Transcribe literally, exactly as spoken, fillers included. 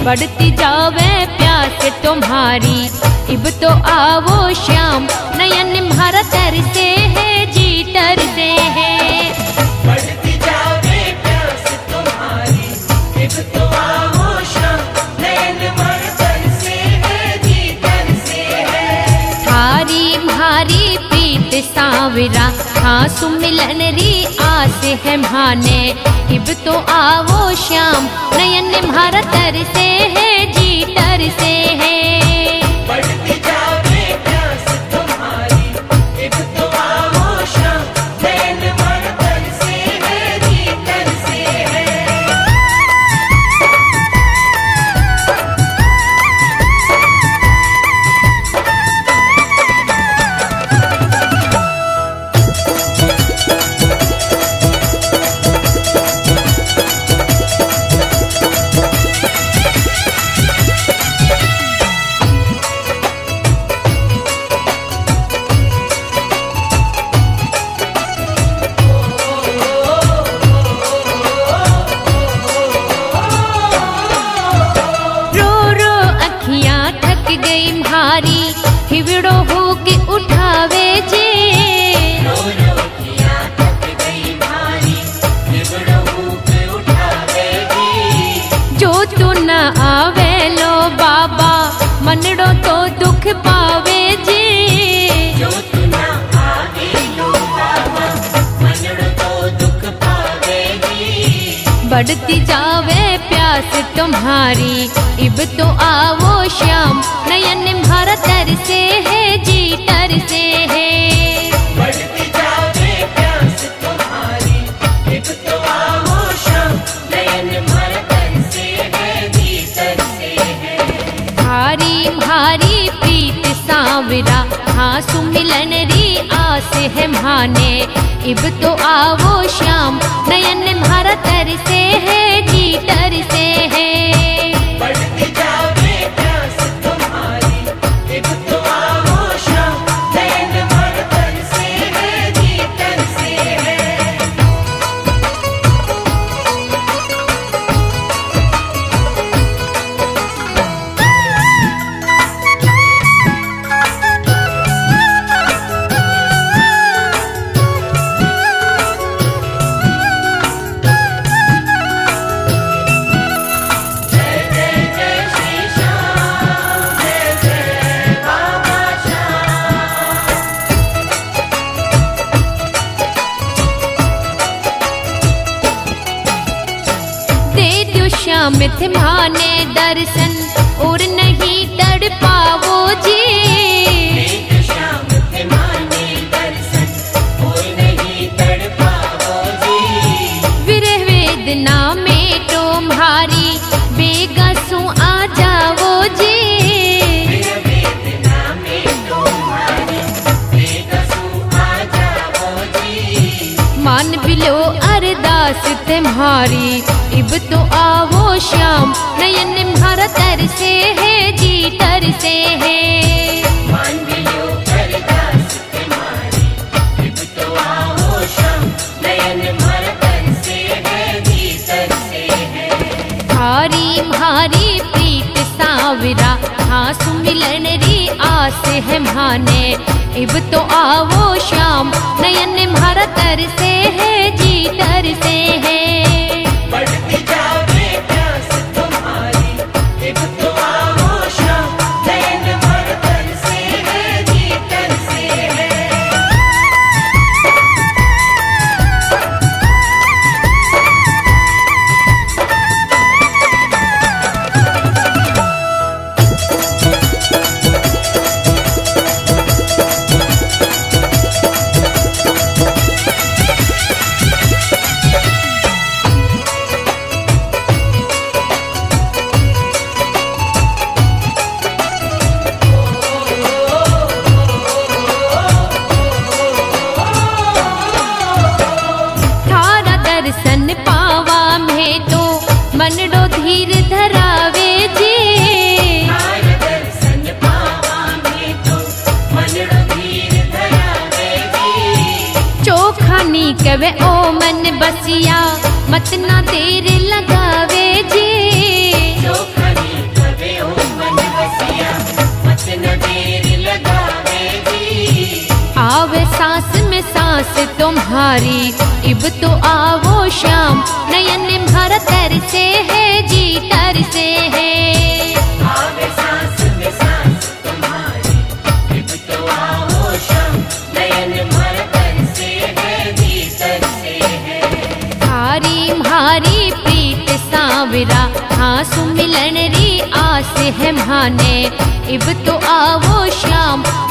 बढ़ती जावे प्यास तुम्हारी, इब तो आवो श्याम नयन भर तरसे है जी तरसे है। बढ़ती जावे प्यास तुम्हारी, इब तो आवो श्याम नयन भर तरसे है जी तरसे है। थारी म्हारी प्रीत सांवरा, हाँ सुमिलन री आस है माने, इब तो आवो श्याम नयन भर तरसे है जी तरसे है। बढ़ती जावे प्यास तुम्हारी, इब तो आवो श्याम नयन भर तरसे है जी तरसे है। हिवड़ो हो के उठावे जे, रो रो किया थक गई भारी, हिवड़ो हो के उठावे जी। जो तू न आवे लो बाबा मनड़ो तो दुख पावे जे। जो तू न आवे लो बाबा मनड़ो तो दुख पावे जी। बढ़ती जावे प्यास तुम्हारी, इब तो आवो श्याम नयन भर तरसे है जी तरसे है। बढ़ती जावे प्यास तुम्हारी, इब तो आवो श्याम नयन भर तरसे है जी तरसे है। भारी भारी प्रीत सांवरा, हाँ सुमिलन री आस है माने, इब तो आवो श्याम नयन भर तरसे है जी तरसे है। बढ़ती जावे प्यास तुम्हारी, इब तो आवो श्याम नयन भर तरसे है जी तरसे है। श्याम थे माने दर्शन और नहीं तड़ पावो जी। श्याम थे माने दर्शन और नहीं तड़ पावो जी। विरह वेदना में तुम्हारी बेगसु आ जावो जी। विरह वेदना में तुम्हारी बेगसु आ जावो जी। मान बिलो अरदास तुम्हारी, इब तो आवो श्याम नयन भर तरसे है जी तरसे है। मान बिलो अरदास तुम्हारी, इब तो आवो श्याम नयन भर तरसे है जी तरसे है। भारी भारी प्रीत सांवरा, हाँ सुमिलन री आस है माने, इब तो आवो श्याम नयन भर तरसे है जी तरसे है। बढ़ती जावे प्यास तुम्हारी, इब तो आवो श्याम नयन भर तरसे है जी तरसे है। मनडो धीर धरावे जी। तार दर्शन पावा में तो मनडो धीर धरावे जी। चोखानी कवे ओ मन बसिया मत ना देर लगावे जी। चोखानी आवे सांस में सांस तुम्हारी, इब तो आवो श्याम, नयन भर तरसे है जी तरसे है। आवे सांस में सांस तुम्हारी, इब तो आओ श्याम, नयन भर तरसे है जी तरसे है। हारी म्हारी प्रीत सांवरा, हाँ सुमिलन री आस है माने, इब तो आवो श्याम,